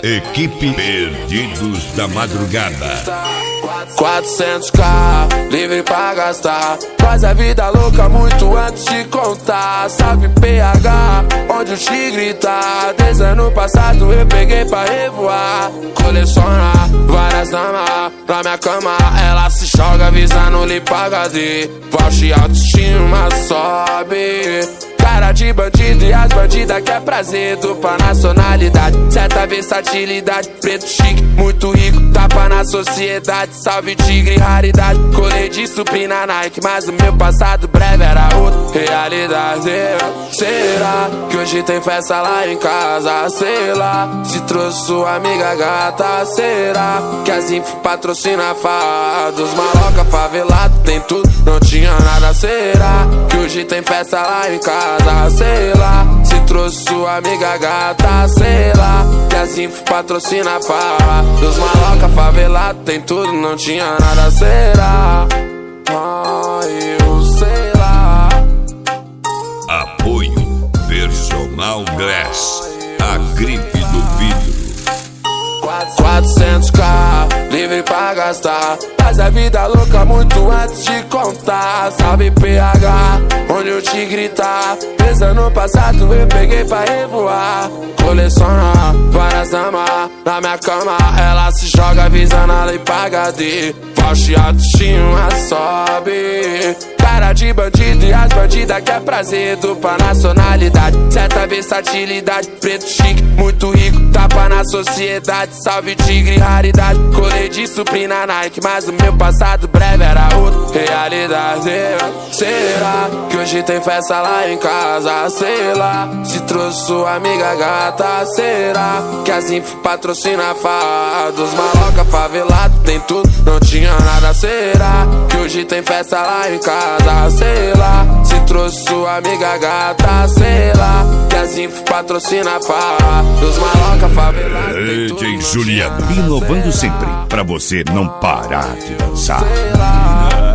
Equipe Perdidos da Madrugada. 400k, livre pra gastar. Faz a vida louca muito antes de contar. Salve PH, onde o tigre tá. Desde ano passado eu peguei pra revoar. Colecionar várias damas na minha cama. Ela se joga visando lhe HD. Voucher autoestima sobe. Cara de bandido e as bandidas quer prazer. Dupla nacionalidade, certa versatilidade. Preto chique, muito rico, tapa na sociedade. Salve tigre, raridade. Colei de suprina Nike, mas o meu passado breve era outra realidade. Será que hoje tem festa lá em casa? Sei lá, se trouxe sua amiga gata. Será que as info patrocina a farra dos maloca favelado? Tem tudo, não tinha nada. Será que hoje tem festa lá em casa? Sei lá, se trouxe sua amiga gata. Sei lá, que as info patrocina a farra dos maloca favelado. Tem tudo, não tinha nada. Será? Eu sei lá. Apoio Personal Glass, a grife do vidro. 400k, livre pra gastar. Faz a vida louca muito antes de contar. Salve PH, onde o tigre tá. Desde ano passado eu peguei pra revoar. Colecionar várias damas na minha cama. Ela se joga visando a lei pra HD. Voucher autoestima sobe. Cara de bandido e as bandidas quer prazer. Dupla nacionalidade, certa versatilidade. Preto chique, muito rico, tapa na sociedade. Salve tigre, raridade. Colei de suprina Nike, mas o meu passado breve era outra realidade. Será que hoje tem festa lá em casa? Sei lá, se trouxe sua amiga gata. Será que as info patrocina a farra dos maloca favelado? Tem tudo, não tinha nada. Será que hoje tem festa lá em casa? Sei lá, se trouxe sua amiga gata. Sei lá, que as info patrocina a farra dos maloca favelado. DJ Juliano, inovando sempre pra você não parar de dançar. Sei lá.